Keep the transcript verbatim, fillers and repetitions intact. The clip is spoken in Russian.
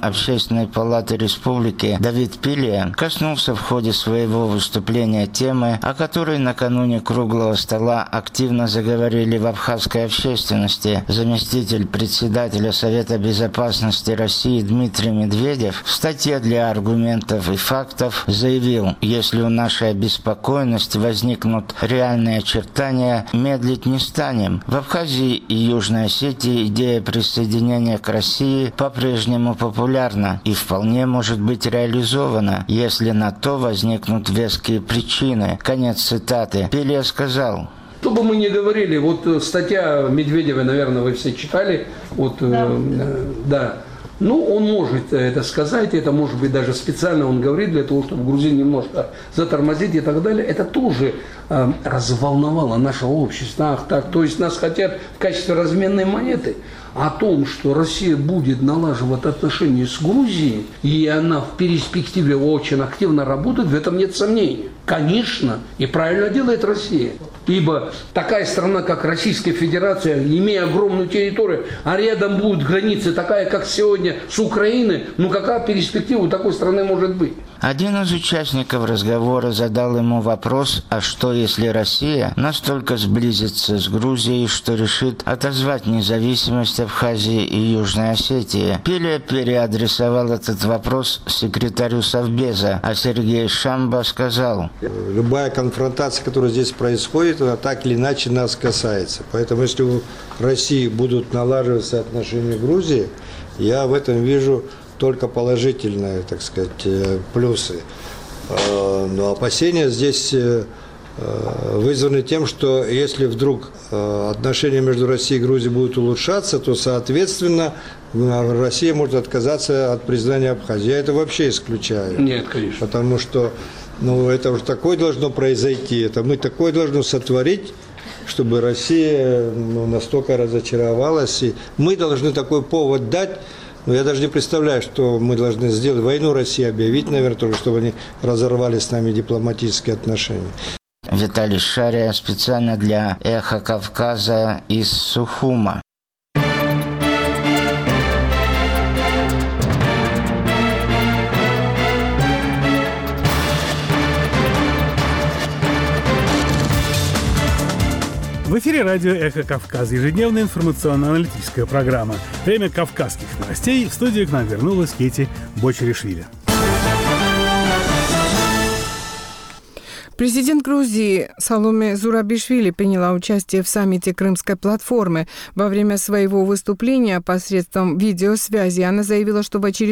Общественной палаты республики Давид Пилия коснулся в ходе своего выступления темы, о которой накануне круглого стола активно заговорили в абхазской общественности. Заместитель председателя Совета безопасности России Дмитрий Медведев в статье для аргументов и фактов заявил: если у нашей обеспокоенности возникнут реальные очертания, медлить не станем. В Абхазии и Южной Осетии идея присоединения к России по-прежнему популярна и вполне может быть реализована, если на то возникнут веские причины. Конец цитаты. Пилия сказал: что бы мы ни говорили, вот статья Медведева, наверное, вы все читали, вот, да. Э, да. Ну, он может это сказать, это может быть даже специально он говорит для того, чтобы Грузию немножко затормозить и так далее. Это тоже э, разволновало наше общество. Ах, так, то есть нас хотят в качестве разменной монеты. О том, что Россия будет налаживать отношения с Грузией, и она в перспективе очень активно работает, в этом нет сомнений. Конечно, и правильно делает Россия. Ибо такая страна, как Российская Федерация, имея огромную территорию, а рядом будут границы, такая, как сегодня с Украиной, ну какая перспектива у такой страны может быть? Один из участников разговора задал ему вопрос: а что если Россия настолько сблизится с Грузией, что решит отозвать независимость Абхазии и Южной Осетии? Пилия переадресовал этот вопрос секретарю Совбеза, а Сергей Шамба сказал: любая конфронтация, которая здесь происходит, она так или иначе нас касается. Поэтому если у России будут налаживаться отношения с Грузией, я в этом вижу только положительные, так сказать, плюсы. Но опасения здесь вызваны тем, что если вдруг отношения между Россией и Грузией будут улучшаться, то, соответственно, Россия может отказаться от признания Абхазии. Я это вообще исключаю. Нет, конечно. Потому что ну, это уже такое должно произойти, это мы такое должны сотворить, чтобы Россия ну, настолько разочаровалась. И мы должны такой повод дать. Но я даже не представляю, что мы должны сделать. Войну России объявить, наверное, только чтобы они разорвали с нами дипломатические отношения. Виталий Шария специально для «Эхо Кавказа» из Сухума. В эфире радио «Эхо Кавказа», ежедневная информационно-аналитическая программа. Время кавказских новостей. В студию к нам вернулась Кити Бочеришвили. Президент Грузии Саломе Зурабишвили приняла участие в саммите Крымской платформы. Во время своего выступления посредством видеосвязи она заявила, что в очередной